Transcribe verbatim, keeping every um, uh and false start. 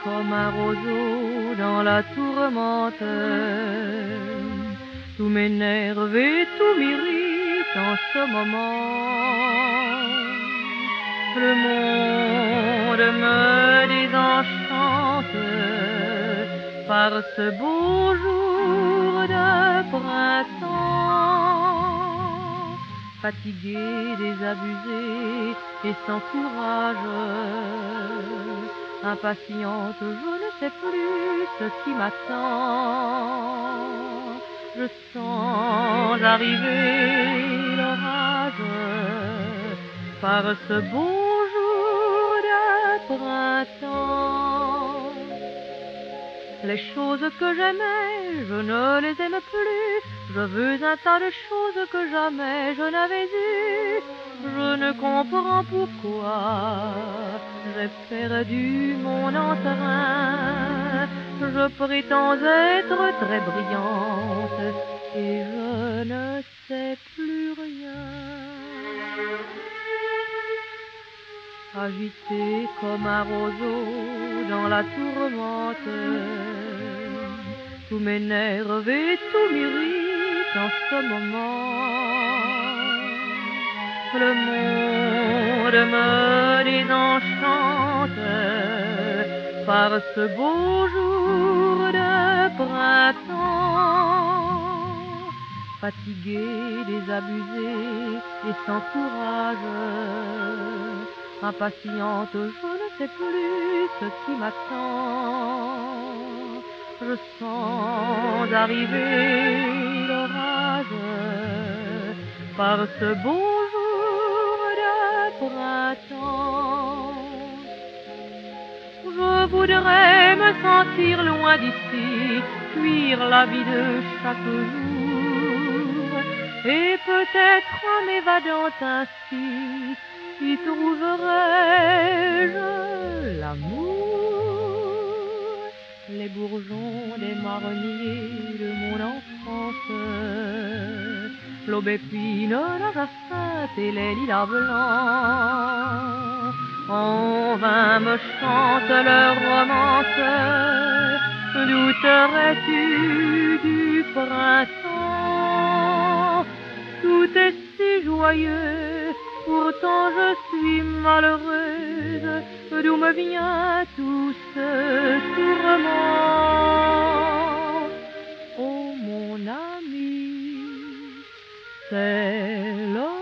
comme un roseau dans la tourmente. Tout m'énerve et tout m'irrite en ce moment. Le monde me désenchante par ce beau jour de printemps. Fatigué, désabusé et sans courage, impatiente, je ne sais plus ce qui m'attend. Je sens arriver l'orage par ce beau jour de printemps. Les choses que j'aimais, je ne les aime plus. Je veux un tas de choses que jamais je n'avais eues. Je ne comprends pourquoi j'ai perdu mon entrain. Je prétends être très brillante et je ne sais plus rien. Agité comme un roseau dans la tourmente, tout m'énerve et tout m'irrite en ce moment. Le monde me désenchante par ce beau jour de printemps. Fatigué, désabusé et sans courage, impatiente, je ne sais plus ce qui m'attend. Je sens arriver l'orage par ce beau jour de printemps. Je voudrais me sentir loin d'ici, fuir la vie de chaque jour, et peut-être en m'évadant ainsi, y trouverais-je l'amour. Les bourgeons des marronniers de mon enfance, l'aubépine, la jacinthe et les lilas blancs, en vain me chantent leur romance. Douterais-tu du printemps? Tout est si joyeux, pourtant je suis malheureuse. D'où me vient tout ce tourment? Oh mon ami, c'est l'homme